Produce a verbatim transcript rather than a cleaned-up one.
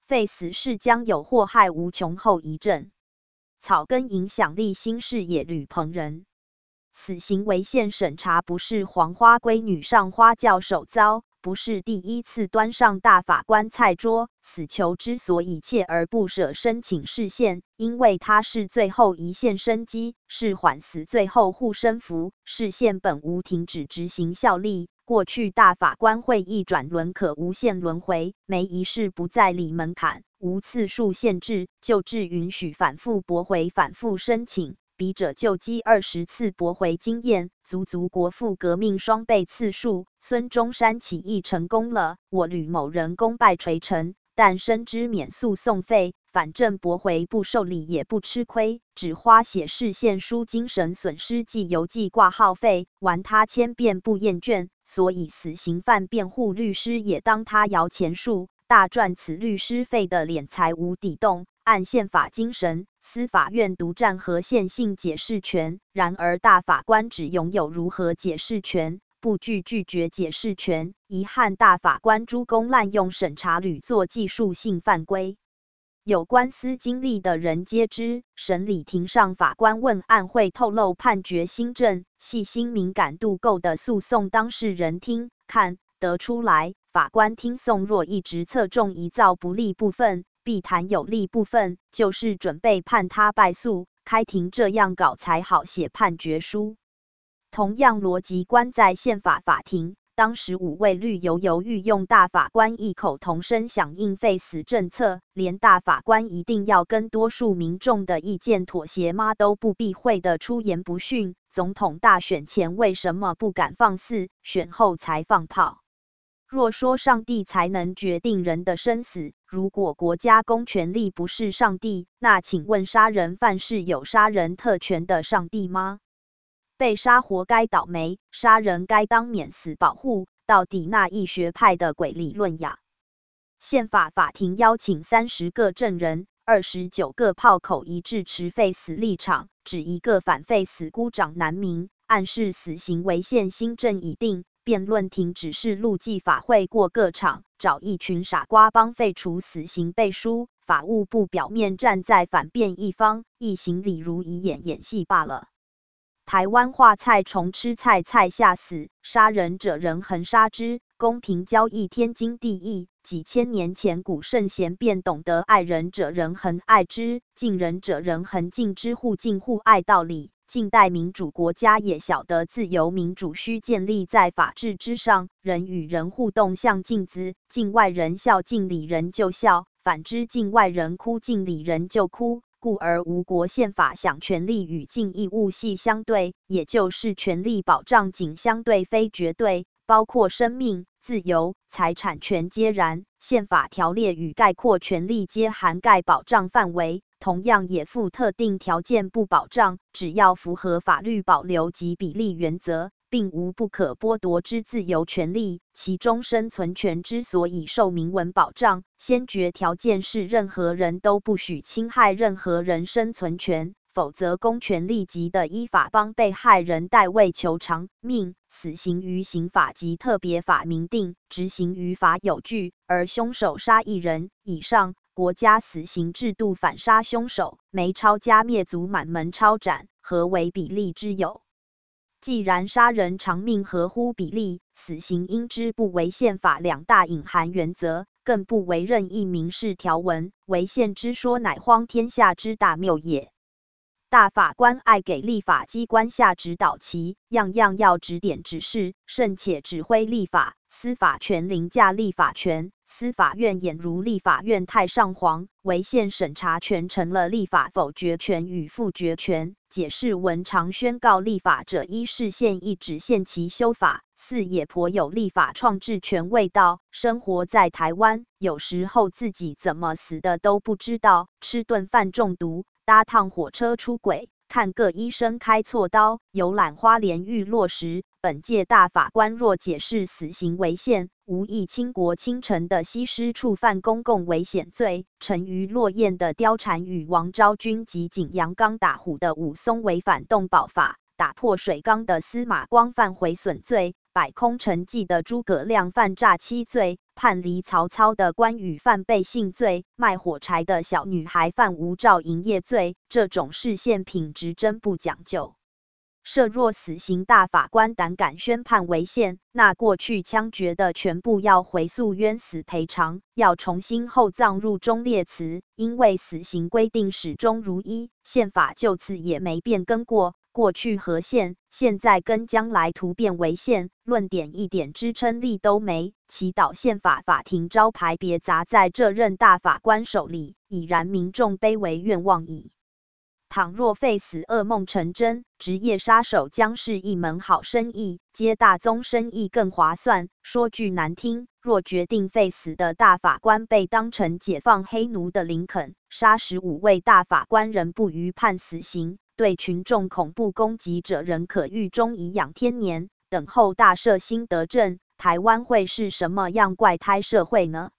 废死是将有祸害无穷后遗症。草根影响力新视野吕鹏仁。死刑违宪审查不是黄花闺女上花轿首遭，不是第一次端上大法官菜桌。死囚之所以锲而不舍申请释宪，因为它是最后一线生机，是缓死最后护身符。释宪本无停止执行效力。过去大法官会议转轮可无限轮回，没一事不在理门槛，无次数限制，就制允许反复驳回反复申请。笔者就积二十次驳回经验，足足国父革命双倍次数。孙中山起义成功了，我吕某人功败垂成，但深知免诉讼费，反正驳回不受理也不吃亏，只花写释宪书精神损失及邮寄挂号费，玩他千遍不厌倦。所以死刑犯辩护律师也当他摇钱树，大赚此律师费的敛财无底洞。按宪法精神，司法院独占合宪性解释权，然而大法官只拥有如何解释权，不具拒绝解释权。遗憾大法官诸公滥用审查屡作技术性犯规。有官司经历的人皆知，审理庭上法官问案会透露判决心证，细心敏感度够的诉讼当事人听看得出来，法官听讼若一直侧重遗造不利部分，必谈有利部分，就是准备判他败诉。开庭这样搞才好写判决书。同样逻辑关在宪法法庭，当时五位律犹犹豫用大法官异口同声响应废死政策，连大法官一定要跟多数民众的意见妥协吗都不避讳的出言不逊。总统大选前为什么不敢放肆，选后才放炮？若说上帝才能决定人的生死，如果国家公权力不是上帝，那请问杀人犯是有杀人特权的上帝吗？被杀活该倒霉，杀人该当免死保护，到底那一学派的鬼理论呀？宪法法庭邀请三十个证人，二十九个炮口一致持废死立场，只一个反废死孤掌难鸣，暗示死刑违宪新政已定。辩论庭只是路记法会过个场，找一群傻瓜帮废除死刑背书，法务部表面站在反辩一方，一行礼如仪演演戏罢了。台湾话菜虫吃菜菜下死，杀人者人恒杀之，公平交易天经地义。几千年前古圣贤便懂得爱人者人恒爱之，敬人者人恒敬之，互敬互爱道理。近代民主国家也晓得自由民主需建立在法治之上，人与人互动像镜子，境外人笑敬里人就笑，反之境外人哭敬里人就哭。故而吴国宪法想权利与敬义务系相对，也就是权利保障仅相对非绝对，包括生命、自由、财产权皆然。宪法条列与概括权利皆涵盖保障范围，同样也附特定条件不保障，只要符合法律保留及比例原则，并无不可剥夺之自由权利。其中生存权之所以受明文保障，先决条件是任何人都不许侵害任何人生存权，否则公权力级的依法帮被害人代位求偿。命死刑于刑法及特别法明定，执行于法有据，而凶手杀一人以上，国家死刑制度反杀凶手，没抄家灭族满门抄斩，何为比例之有？既然杀人偿命合乎比例，死刑应之不违宪法两大隐含原则，更不为任意民事条文，违宪之说乃荒天下之大谬也。大法官爱给立法机关下指导棋，样样要指点指示，甚且指挥立法，司法权凌驾立法权，司法院俨如立法院太上皇，违宪审查权成了立法否决权与复决权。解释文常宣告立法者依释宪意旨限期修法，似也颇有立法创制权味道。生活在台湾，有时候自己怎么死的都不知道，吃顿饭中毒，搭趟火车出轨，看个医生开错刀，游览花莲遇落时，本届大法官若解释死刑违宪，无意倾国倾城的西施触犯公共危险罪，沉鱼落雁的貂蝉与王昭君及景阳冈打虎的武松违反动保法，打破水缸的司马光犯毁损罪，摆空城计的诸葛亮犯诈欺罪， 判离曹操的关羽犯背信罪，卖火柴的小女孩犯无照营业罪，这种视线品质真不讲究。设若死刑大法官胆敢宣判违宪，那过去枪决的全部要回溯冤死赔偿，要重新厚葬入忠烈祠，因为死刑规定始终如一，宪法就此也没变更过。过去合宪，现在跟将来突变违宪，论点一点支撑力都没，祈祷宪法法庭招牌别砸在这任大法官手里，已然民众卑微愿望矣。倘若废死噩梦成真，职业杀手将是一门好生意，接大宗生意更划算。说句难听，若决定废死的大法官被当成解放黑奴的林肯，杀十五位大法官仍不予判死刑，对群众恐怖攻击者仍可狱中颐养天年，等候大赦新德政，台湾会是什么样怪胎社会呢？